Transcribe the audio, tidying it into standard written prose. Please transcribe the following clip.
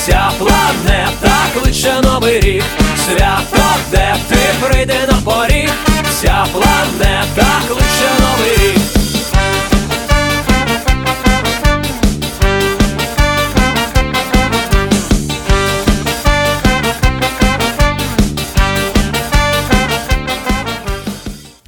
Вся планета кличе новий рік, свято, де ти прийди на поріг. Вся планета кличе